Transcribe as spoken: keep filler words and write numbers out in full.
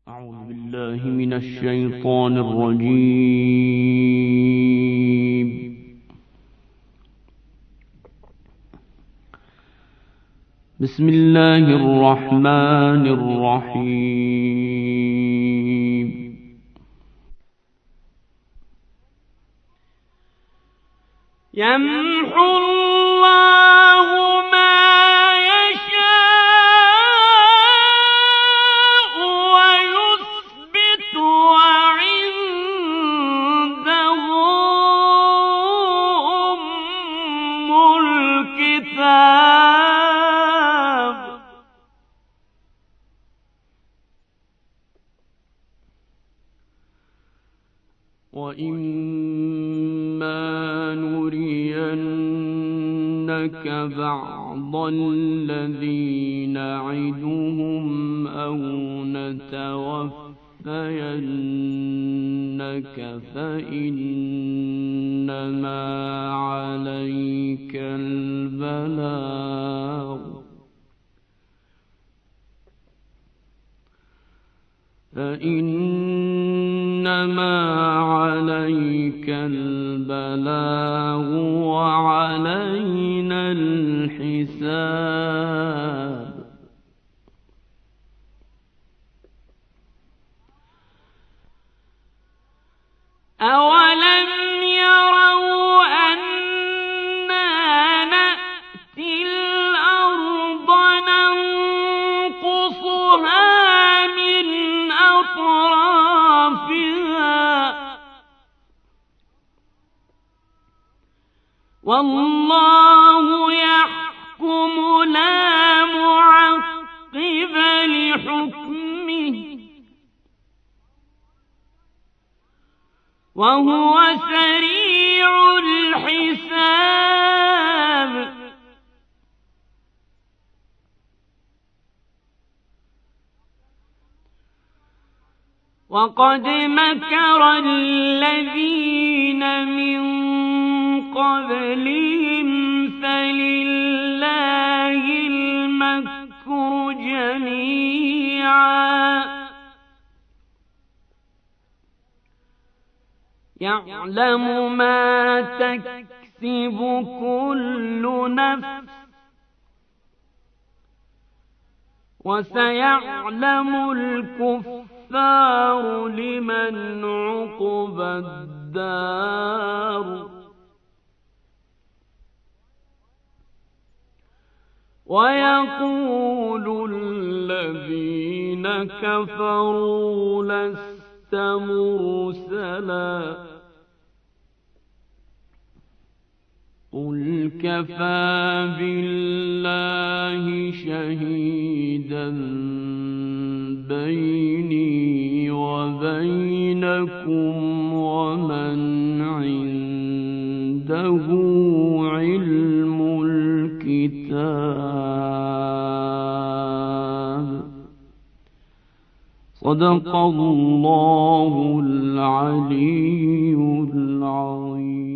أعوذ بالله من الشيطان الرجيم. بسم الله الرحمن الرحيم. يمحو الله ما يشاء ويثبت وعنده أم الكتاب. وإما نرينك بعض الذي نعدهم أو نتوفينك فإنما عليك البلاغ فإنما عليك البلاغ وعلينا الحساب. أولم يروا أنا نأتي الأرض ننقصها من أطرافها والله يحكم لا معقب لحكمه وهو سريع الحساب. وقد مكر الذين من قبلهم فلله المكر جميعا يعلم ما تكسب كل نفس وسيعلم الكفار لمن عقبى الدار. ويقول الذين كفروا لست مرسلا قل كفى بالله شهيدا بيني وبينكم ومن عنده علم الكتاب. صدق الله العلي العظيم.